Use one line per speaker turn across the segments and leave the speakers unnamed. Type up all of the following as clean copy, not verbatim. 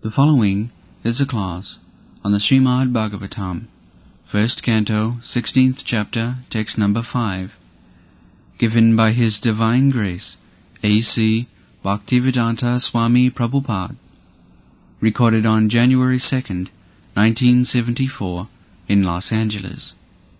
The following is a class on the Srimad Bhagavatam, first canto, 16th chapter, text number 5, given by His Divine Grace, A.C. Bhaktivedanta Swami Prabhupada, recorded on January 2nd, 1974, in Los Angeles.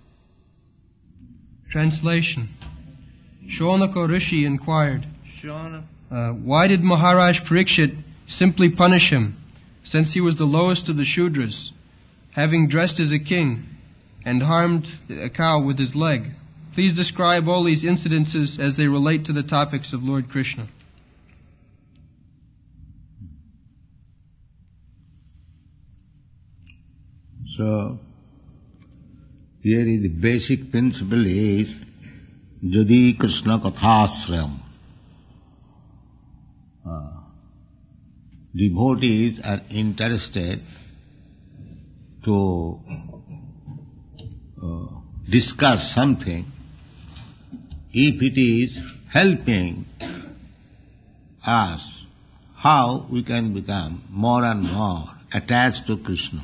Translation. Shaunaka Rishi inquired, why did Maharaj Parikshit simply punish him, since he was the lowest of the Shudras, having dressed as a king and harmed a cow with his leg? Please describe all these incidences as they relate to the topics of Lord Krishna.
So, here the basic principle is Jadi Krishna Kathasrayam. Devotees are interested to discuss something if it is helping us how we can become more and more attached to Krishna.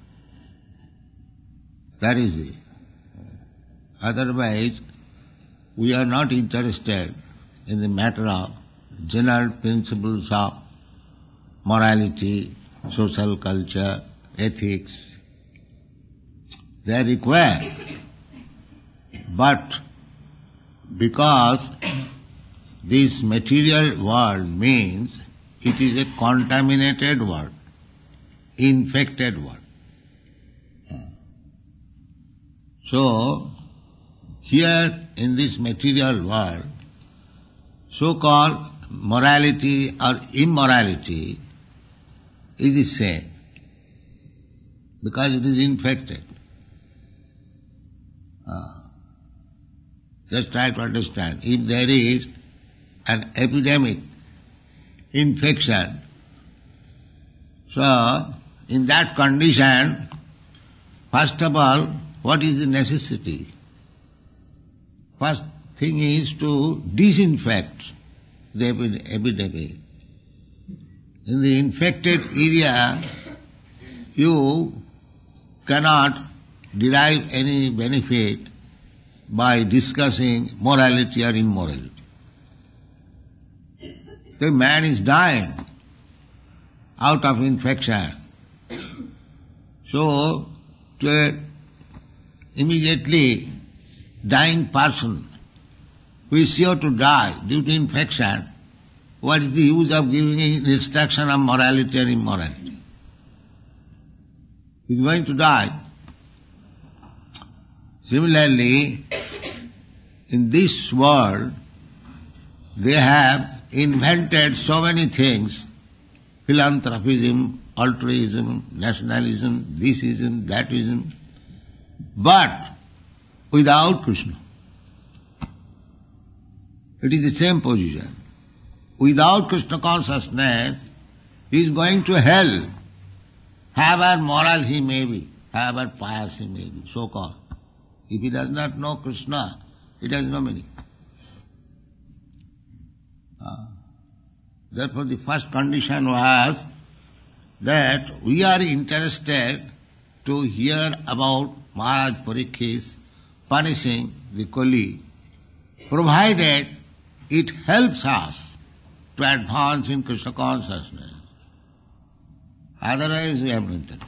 That is it. Otherwise, we are not interested in the matter of general principles of morality, social culture, ethics. They are required. But because this material world means it is a contaminated world, infected world. So, here in this material world, so-called morality or immorality is the same, because it is infected. Just try to understand. If there is an epidemic infection, so in that condition, first of all, what is the necessity? First thing is to disinfect the epidemic. In the infected area, you cannot derive any benefit by discussing morality or immorality. The man is dying out of infection. So, to an immediately dying person who is sure to die due to infection, what is the use of giving instruction of morality or immorality? He is going to die. Similarly, in this world, they have invented so many things, philanthropism, altruism, nationalism, thisism, thatism, but without Krishna. It is the same position. Without Krishna consciousness, he is going to hell, however moral he may be, however pious he may be, so-called. If he does not know Krishna, it has no meaning. Therefore the first condition was that we are interested to hear about Maharaj Parikshit punishing the Kali, provided it helps us to advance in Krishna consciousness. Otherwise we have no interest.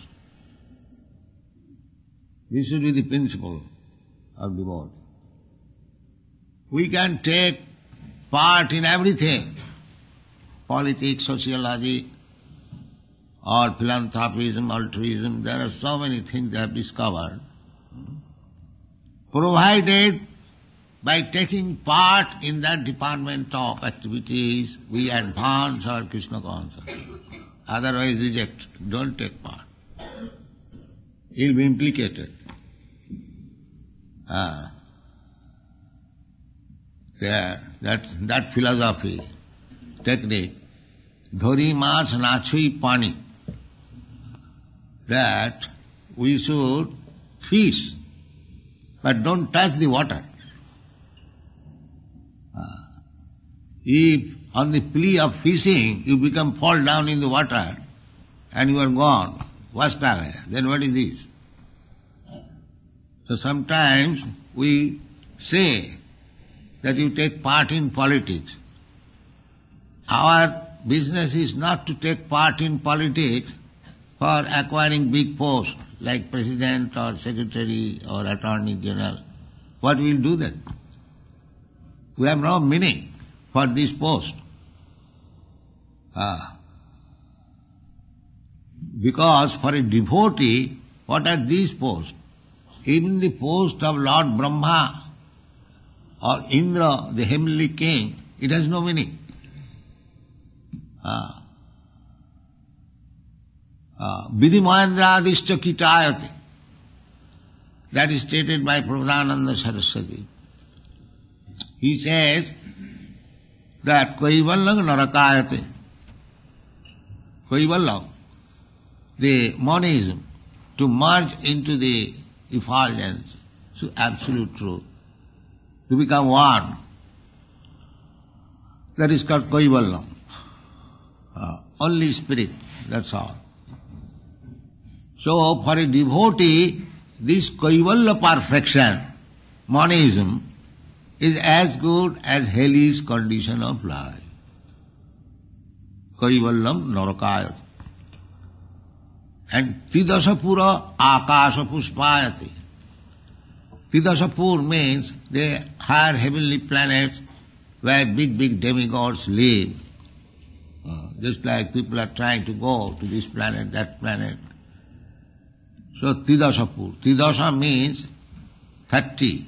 This should be the principle of devotee. We can take part in everything, politics, sociology, or philanthropism, altruism. There are so many things they have discovered. Provided by taking part in that department of activities, we advance our Krishna consciousness. Otherwise reject, don't take part. You'll be implicated. That philosophy, technique, dhori maach nachui pani, that we should fish, but don't touch the water. If on the plea of fishing you fall down in the water, and you are gone. Vastagaya. Then what is this? So sometimes we say that you take part in politics. Our business is not to take part in politics for acquiring big posts like president or secretary or attorney general. What will do then? We have no meaning for this post. Because for a devotee, what are these posts? Even the post of Lord Brahma or Indra, the heavenly king, it has no meaning. Vidhi Mahendraadishcha kitayate. That is stated by Prabhupada Saraswati. He says that Kaivallam narakayate. Kaivallam, the monism, to merge into the effulgence, to absolute truth, to become one. That is called Kaivallam. Only spirit, that's all. So for a devotee, this Kaivalya perfection, monism, is as good as hellish condition of life. Kaivallam narakayate. And Tidasapura akasha puspayate. Tidasapur means the higher heavenly planets where big demigods live. Just like people are trying to go to this planet, that planet. So Tidasapur. Tidasa means 30.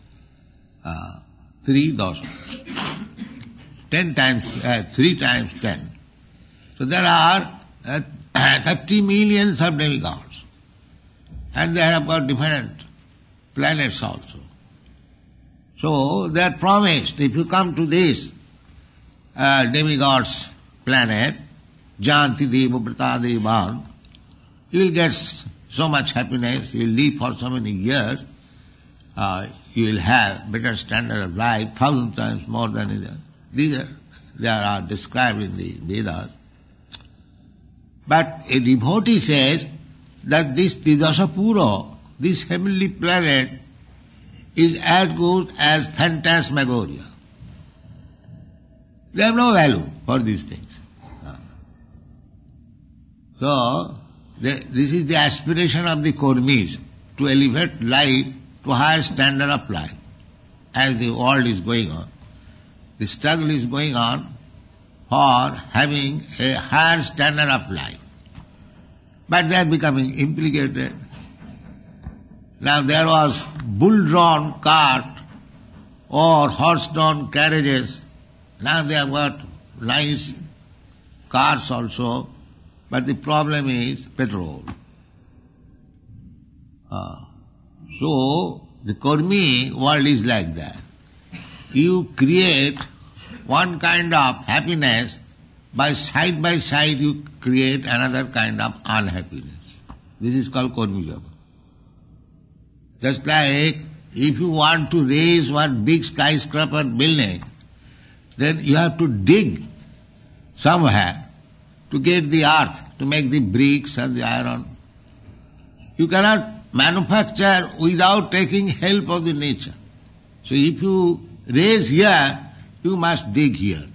3 dasa. 10 times, 3 times 10. So there are 30 millions of demigods. And they have got different planets also. So they are promised, if you come to this demigods planet, Janti Deva Brata Devan, you will get so much happiness, you will live for so many years, you will have better standard of life, 1,000 times more than others. These are described in the Vedas. But a devotee says that this Tidasapura, this heavenly planet, is as good as phantasmagoria. They have no value for these things. So, this is the aspiration of the Kurmis, to elevate life to higher standard of life. As the world is going on, the struggle is going on for having a higher standard of life. But they are becoming implicated. Now there was bull-drawn cart or horse-drawn carriages. Now they have got nice cars also, but the problem is petrol. So the Kurmi world is like that. You create one kind of happiness, by side you create another kind of unhappiness. This is called Kurmi Yoga. Just like if you want to raise one big skyscraper building, then you have to dig somewhere to get the earth, to make the bricks and the iron. You cannot manufacture without taking help of the nature. So if you raise here, you must dig here.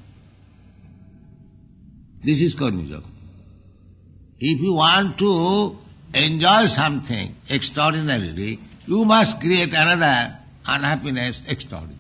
This is Karma Yoga. If you want to enjoy something extraordinarily, you must create another unhappiness extraordinary.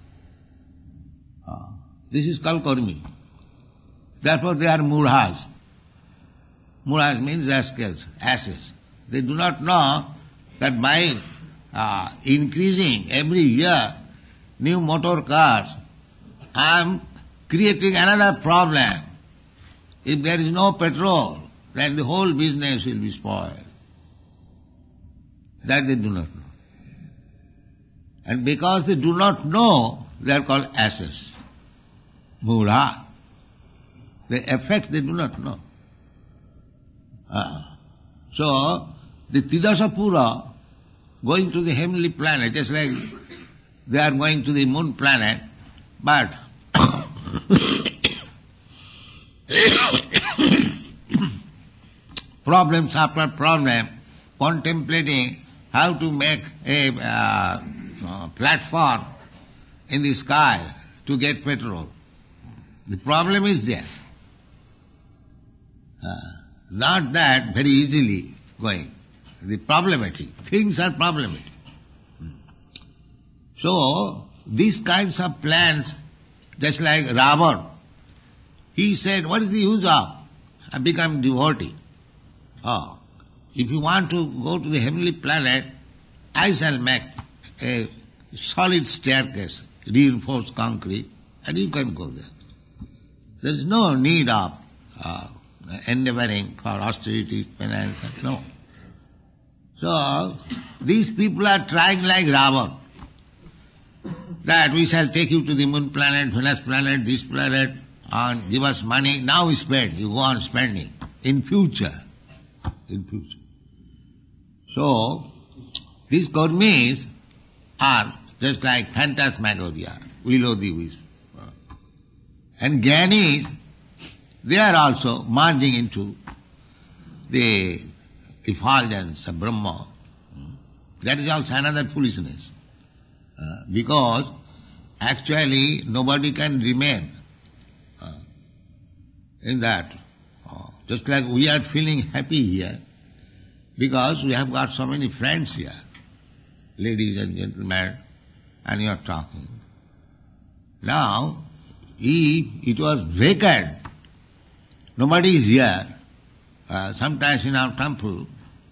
This is called Karmi. Therefore they are murhas. Murhas means rascals, asses. They do not know that by increasing every year new motor cars, I am creating another problem. If there is no petrol, then the whole business will be spoiled. That they do not know. And because they do not know, they are called asses. Mura. The effect they do not know. So, the Tidasapura, going to the heavenly planet, just like they are going to the moon planet, but problems after problem, contemplating how to make a platform in the sky to get petrol. The problem is there. Not that very easily going. The problematic. Things are problematic. So, these kinds of plans, just like Ravana, he said, what is the use of? I become devotee. Oh, if you want to go to the heavenly planet, I shall make a solid staircase, reinforced concrete, and you can go there. There is no need of endeavoring for austerities, penance, no. So, these people are trying like Ravana, that we shall take you to the moon planet, Venus planet, this planet, and give us money. Now we spend, you go on spending. In future. So, these karmis are just like phantasmagoria, will o' the wisp. And jnanis, they are also merging into the effulgence of Brahma. That is also another foolishness. Because actually nobody can remain in that. Just like we are feeling happy here, because we have got so many friends here, ladies and gentlemen, and you are talking. Now, if it was vacant, nobody is here, sometimes in our temple,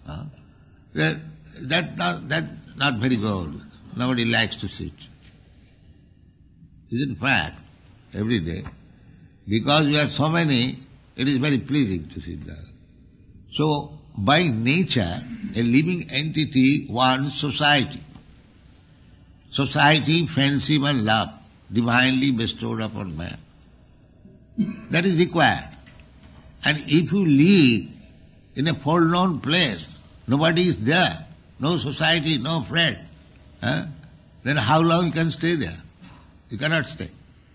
that's not very good. Nobody likes to sit. Is it fact? Every day. Because we are so many, it is very pleasing to sit there. So, by nature, a living entity wants society. Society, friendship and love, divinely bestowed upon man. That is required. And if you live in a forlorn place, nobody is there, no society, no friend, then how long you can stay there? You cannot stay.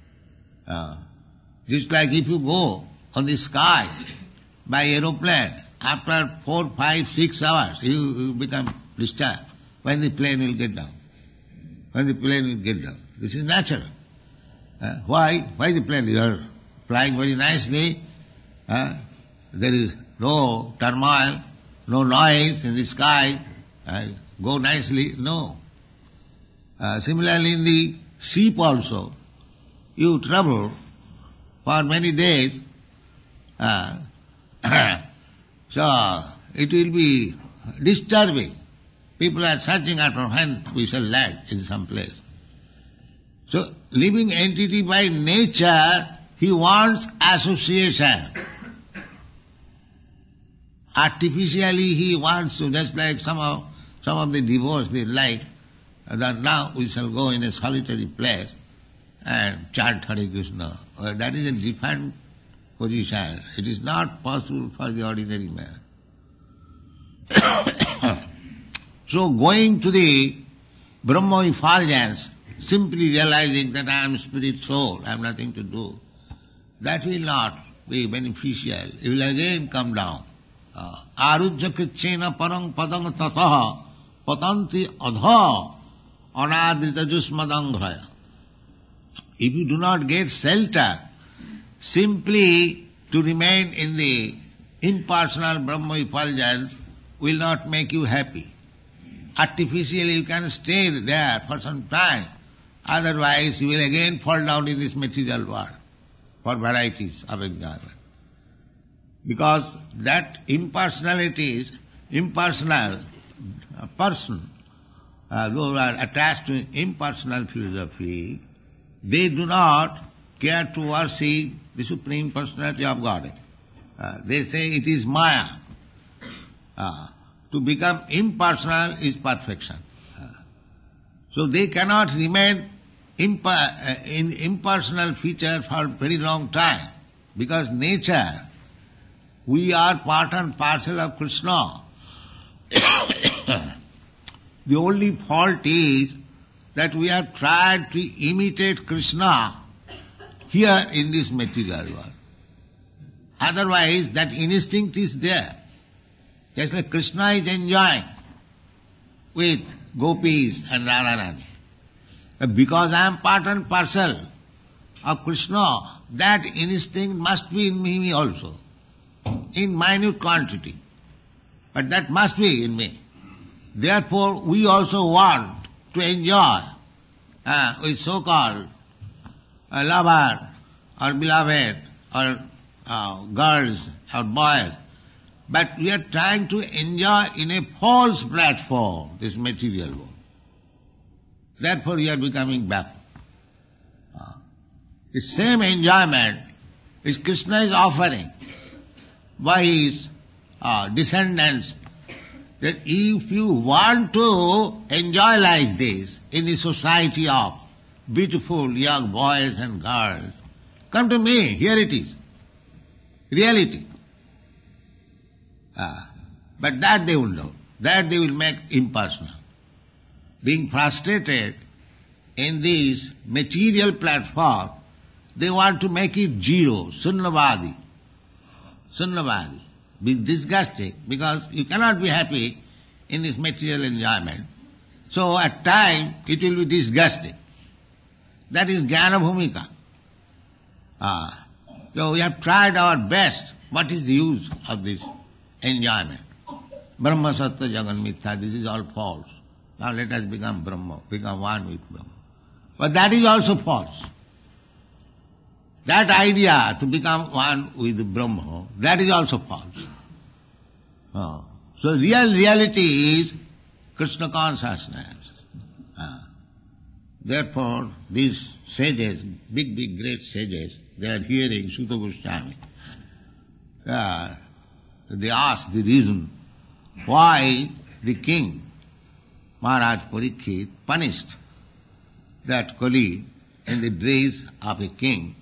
Just like if you go on the sky by aeroplane, after 4, 5, 6 hours, you become disturbed. When the plane will get down? This is natural. Why? Why the plane? You are flying very nicely. There is no turmoil, no noise in the sky. Go nicely. No. Similarly in the ship also, you travel for many days. So it will be disturbing. People are searching after when we shall land in some place. So living entity by nature, he wants association. Artificially he wants to, just like some of the devotees, they like that now we shall go in a solitary place and chant Hare Krishna. Well, that is a different position. It is not possible for the ordinary man. So going to the Brahma effulgence, simply realizing that I am spirit soul, I have nothing to do, that will not be beneficial. It will again come down. Arujya krichena parang padang tataha patanti adha anadrita jusmadangraya. If you do not get shelter, simply to remain in the impersonal Brahma effulgence will not make you happy. Artificially you can stay there for some time, otherwise you will again fall down in this material world for varieties of enjoyment. Because that impersonality is impersonal person, those who are attached to impersonal philosophy, they do not care to worship the Supreme Personality of God. They say it is Maya. To become impersonal is perfection. So they cannot remain in impersonal feature for a very long time, because nature, we are part and parcel of Krishna. The only fault is that we have tried to imitate Krishna here in this material world. Otherwise, that instinct is there. Just like Krishna is enjoying with gopis and Radharani. Because I am part and parcel of Krishna, that instinct must be in me also, in minute quantity. But that must be in me. Therefore, we also want to enjoy with so-called lover or beloved or girls or boys. But we are trying to enjoy in a false platform, this material world. Therefore we are becoming back. The same enjoyment which Krishna is offering by his descendants, that if you want to enjoy like this in the society of beautiful young boys and girls, come to me, here it is. Reality. But that they will know. That they will make impersonal. Being frustrated in this material platform, they want to make it zero, sunnavadi. Sunnavadi. Be disgusting, because you cannot be happy in this material enjoyment. So at times it will be disgusting. That is Jnana Bhumika. So we have tried our best. What is the use of this enjoyment? Brahma Sattva Jagan Mithya, this is all false. Now let us become Brahma, become one with Brahma. But that is also false. That idea to become one with Brahma, that is also false. So reality is Krishna consciousness. Therefore, these sages, big great sages, they are hearing Suta Goswami. They ask the reason why the king, Maharaj Parikshit, punished that Kali in the dress of a king.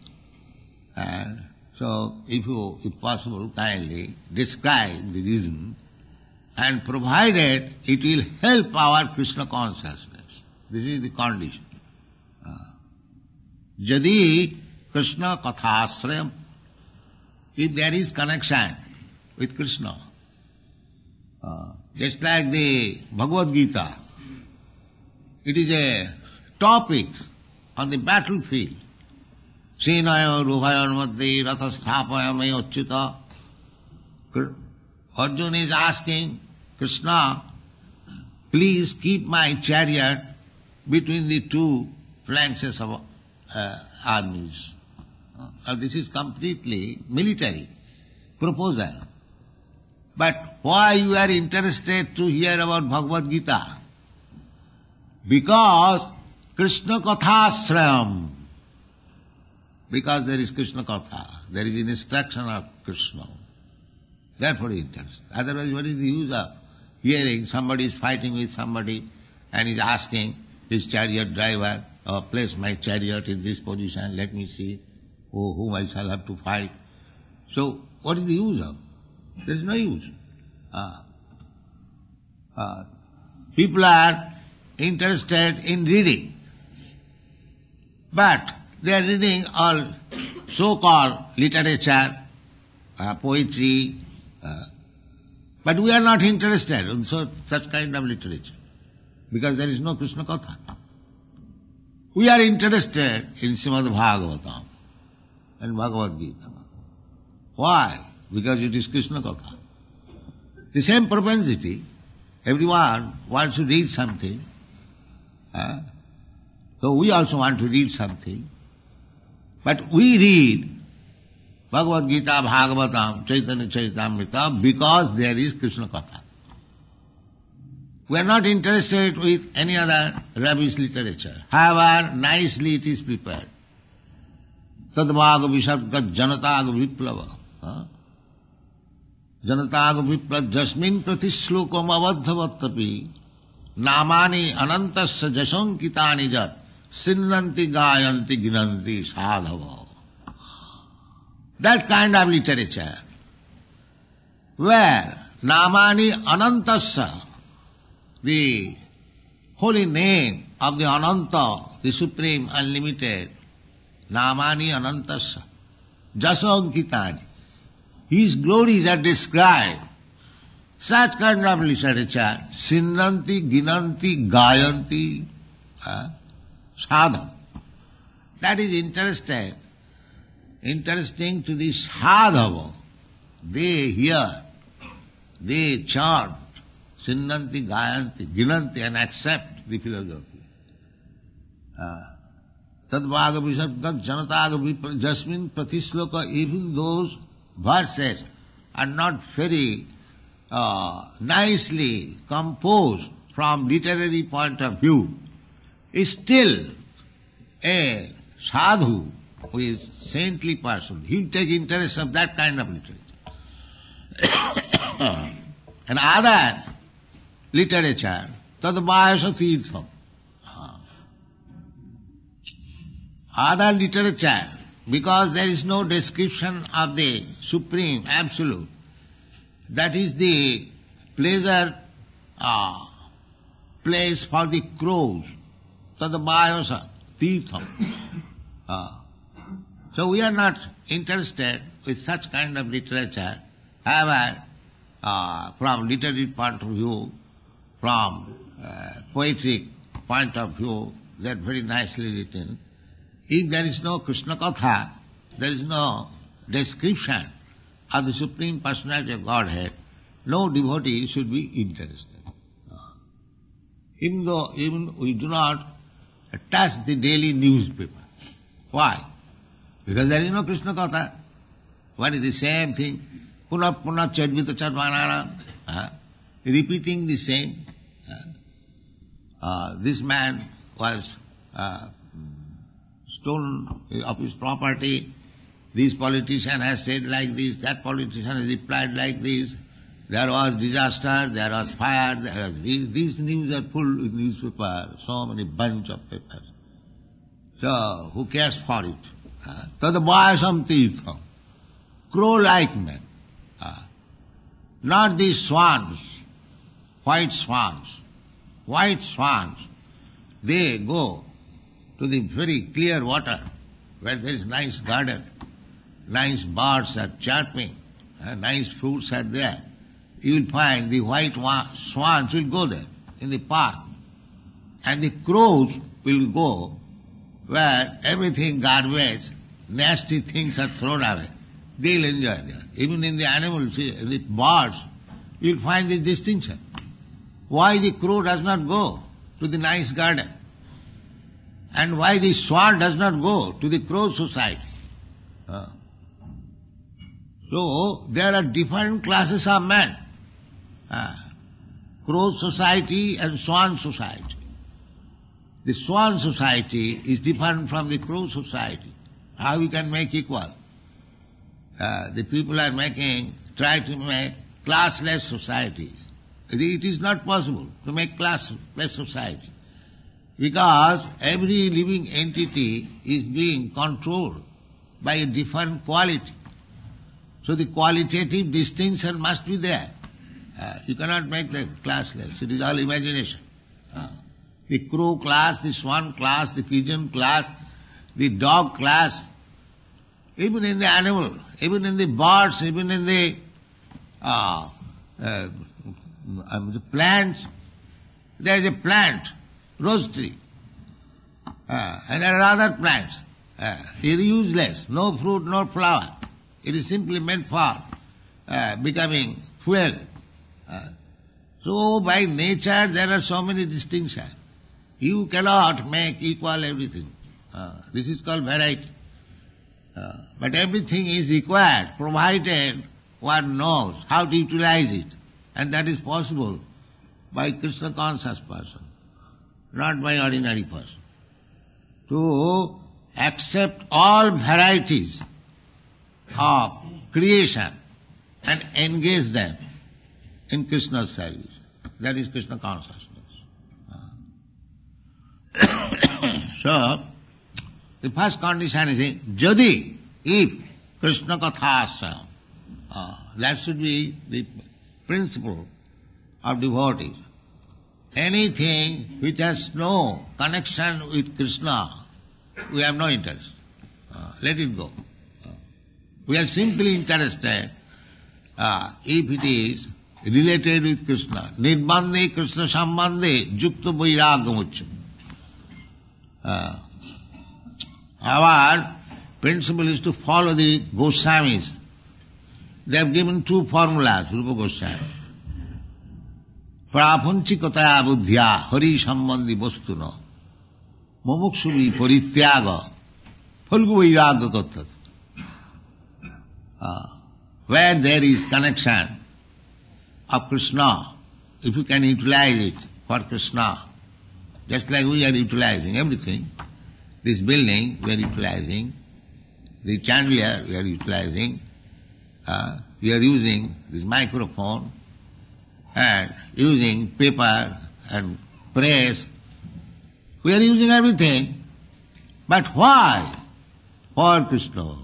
So, if possible, kindly describe the reason, and provided it will help our Krishna consciousness. This is the condition. Jadi Krishna kathasrayam, if there is connection with Krishna, just like the Bhagavad Gita, it is a topic on the battlefield. Senayo rubhayon madhye rathasthapayame achyuta. Arjuna is asking Krishna, please keep my chariot between the two flanks of armies. This is completely military proposal. But why you are interested to hear about Bhagavad Gita? Because Krishna Kathasrayam. Because there is Krishna Katha. There is instruction of Krishna. Therefore he is interested. Otherwise what is the use of hearing somebody is fighting with somebody and is asking his chariot driver, place my chariot in this position, let me see whom I shall have to fight. So what is the use of? There is no use. People are interested in reading, but they are reading all so-called literature, poetry, but we are not interested in such kind of literature, because there is no Krishna Katha. We are interested in Srimad Bhagavatam and Bhagavad Gita. Why? Because it is Krishna Katha. The same propensity, everyone wants to read something. So we also want to read something. But we read Bhagavad Gita, Bhagavatam, Chaitanya Charitamrita because there is Krishna Katha. We are not interested with any other rubbish literature. However, nicely it is prepared. Tadvaga visarga janataga viplava. Janataga viplava jasmin pratishlokam avadhavatapi namani anantasya jasankitani jat sinnanti gayanti ginanti sadhava. That kind of literature where namani anantasya, the holy name of the Ananta, the Supreme Unlimited, namani anantasya, jasankitani, his glories are described. Such kind of literature, Sinnanti, Ginanti, Gayanti, sadham. That is interesting to the sadhava. They hear, they chant, Sinnanti, Gayanti, Ginanti, and accept the philosophy. Tadvaga Visabdat Janataga Jasmin Pratisloka, even those verses are not very nicely composed from literary point of view, is still a sadhu who is saintly person. He will take interest of that kind of literature. And other literature, tadvayasa tirtham. Other literature, because there is no description of the Supreme Absolute, that is the pleasure place for the crows, tadvayasa tirtham. So we are not interested with such kind of literature. However, from literary point of view, from poetic point of view, they are very nicely written. If there is no Krishna Katha, there is no description of the Supreme Personality of Godhead, no devotee should be interested. Even we do not touch the daily newspaper. Why? Because there is no Krishna Katha. What is the same thing? Puna chadvita chadvanara. Repeating the same. This man was stolen of his property. This politician has said like this, that politician has replied like this. There was disaster, there was fire, there was this. These news are full with newspaper, so many bunch of papers. So, who cares for it? Tadvayasam tirtham. Crow-like men. Not these swans, white swans. White swans, they go to the very clear water where there is nice garden, nice birds are chirping, nice fruits are there. You will find the white swans will go there in the park, and the crows will go where everything garbage, nasty things are thrown away. They will enjoy there. Even in the animals, the birds, you will find this distinction. Why the crow does not go to the nice garden? And why the swan does not go to the crow society? So, there are different classes of men. Crow society and swan society. The swan society is different from the crow society. How we can make equal? The people are try to make classless societies. It is not possible to make classless society, because every living entity is being controlled by a different quality. So the qualitative distinction must be there. You cannot make them classless. It is all imagination. The crow class, the swan class, the pigeon class, the dog class, even in the animal, even in the birds, even in the plants. There is a plant, rose tree, and there are other plants. It is useless, no fruit, no flower. It is simply meant for becoming fuel. So by nature there are so many distinctions. You cannot make equal everything. This is called variety. But everything is required, provided one knows how to utilize it. And that is possible by Krishna conscious person, not by ordinary person. To accept all varieties of creation and engage them in Krishna's service. That is Krishna consciousness. So, the first condition is jadi, if Krishna kathasam. That should be the principle of devotees. Anything which has no connection with Krishna, we have no interest. Let it go. We are simply interested if it is related with Krishna. Nirbandhe Krishna sambandhe yukta vairagyamuccha. Our principle is to follow the Goswamis. They have given two formulas, Rupa Goswami. Prapanchikataya buddhya hari sambandhi vastuna mumuksuvi parityaga phalgu vairagya kathat. Where there is connection of Krishna, if you can utilize it for Krishna, just like we are utilizing everything, this building we are utilizing, the chandelier we are utilizing, we are using this microphone and using paper and press. We are using everything. But why? For Krishna.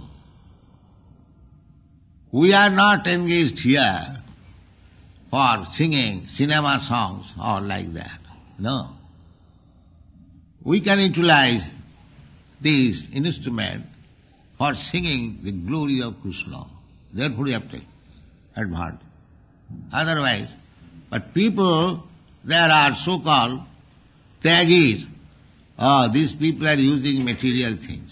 We are not engaged here for singing cinema songs or like that. No. We can utilize this instrument for singing the glory of Krishna. Therefore we have to take advantage. Otherwise, but people, there are so-called tyagis. These people are using material things.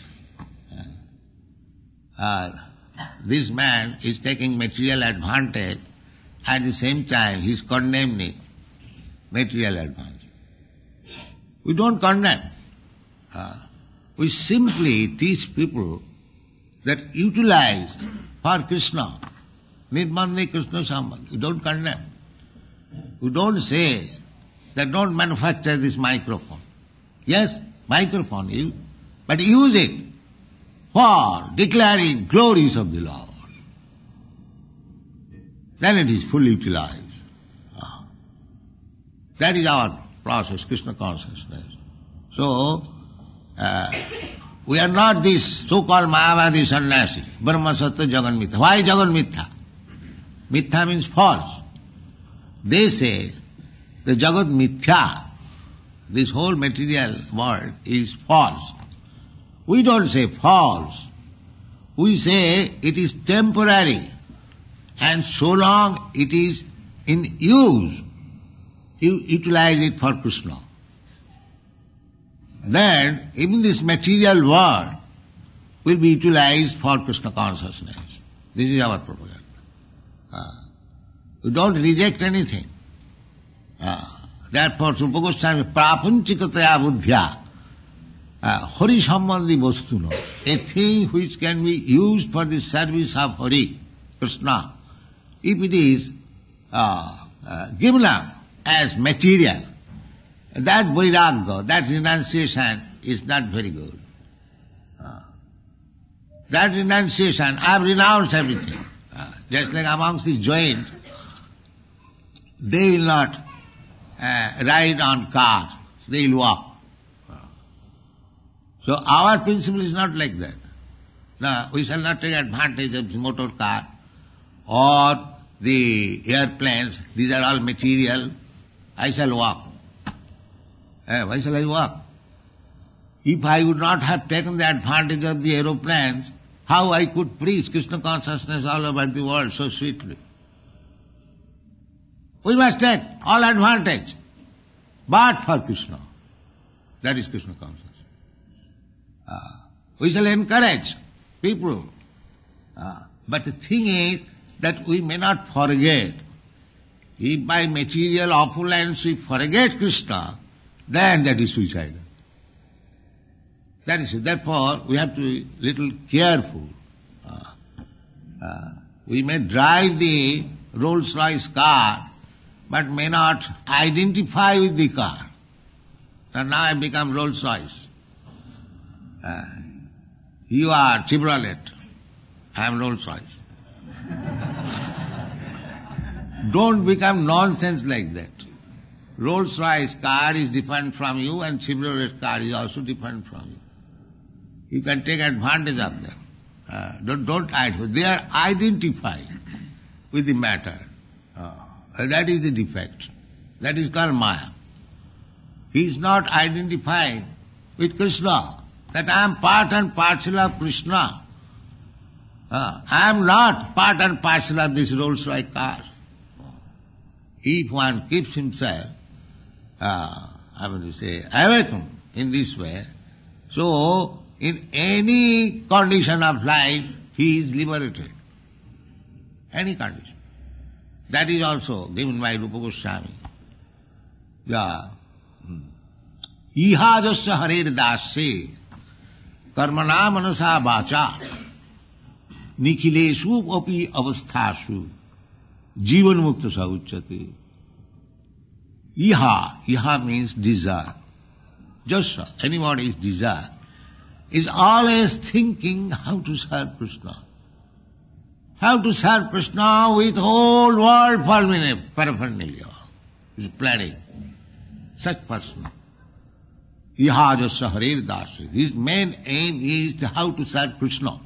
This man is taking material advantage, at the same time he is condemning material advantage. We don't condemn. We simply teach people that utilize for Krishna. Nirbandhe Krishna sambandhi. We don't condemn. We don't say that don't manufacture this microphone. Yes, microphone, but use it for declaring glories of the Lord. Then it is fully utilized. That is our process, Krishna consciousness. So, we are not this so-called Mayavadi sannyasi, Brahma Satya Jagan Mithya. Why Jagan Mithya? Mithya means false. They say the Jagat Mithya, this whole material world is false. We don't say false. We say it is temporary. And so long it is in use, you utilize it for Krishna. Then even this material world will be utilized for Krishna consciousness. This is our propaganda. We don't reject anything. Therefore, Rupa Goswami, prapanchikataya buddhya, Hari sambandhi vastuna, a thing which can be used for the service of Hari, Krishna, if it is given up as material, that vairagya, that renunciation is not very good. That renunciation, I have renounced everything. Just like amongst the Jains, they will not ride on cars, they will walk. So our principle is not like that. No, we shall not take advantage of the motor car or the airplanes. These are all material. I shall walk. Why shall I walk? If I would not have taken the advantage of the aeroplanes, how I could preach Krishna consciousness all over the world so sweetly? We must take all advantage, but for Krishna. That is Krishna consciousness. We shall encourage people. But the thing is that we may not forget. If by material opulence we forget Krishna, then that is suicidal. That is it. Therefore, we have to be little careful. We may drive the Rolls-Royce car, but may not identify with the car. And now I become Rolls-Royce. You are Chevrolet. I am Rolls-Royce. Don't become nonsense like that. Rolls-Royce car is different from you and Chevrolet car is also different from you. You can take advantage of them. Don't identify. They are identified with the matter. That is the defect. That is called Maya. He is not identifying with Krishna. That I am part and parcel of Krishna. I am not part and parcel of this Rolls-Royce car. if one keeps himself, awakened in this way, so in any condition of life, he is liberated. Any condition. That is also given by Rupa Goswami. Yeah. Ihajasya harer dasya karmana manasa vacha nikhileshu api avasthashu jivan mukta sa uchyate. Iha means desire. Jasya, anybody's desire, is always thinking how to serve Krishna. How to serve Krishna with whole world paraphernalia. Is planning. Such person. Ihajasya harer dasya. His main aim is how to serve Krishna.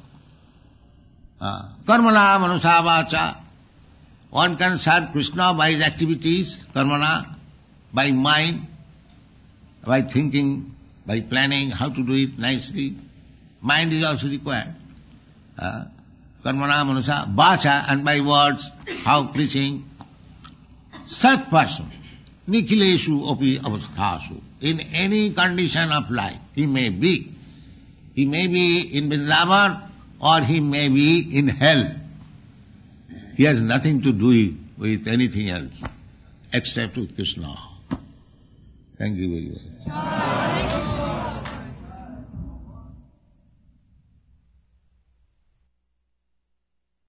Karmana manusa vacha. One can serve Krishna by his activities, karmana, by mind, by thinking, by planning how to do it nicely. Mind is also required. Karmana manusa vacha, and by words, how preaching. Such person, nikhileshu api avasthashu, in any condition of life, he may be. He may be in Vrindavan or he may be in hell. He has nothing to do with anything else except with Krishna. Thank you very much.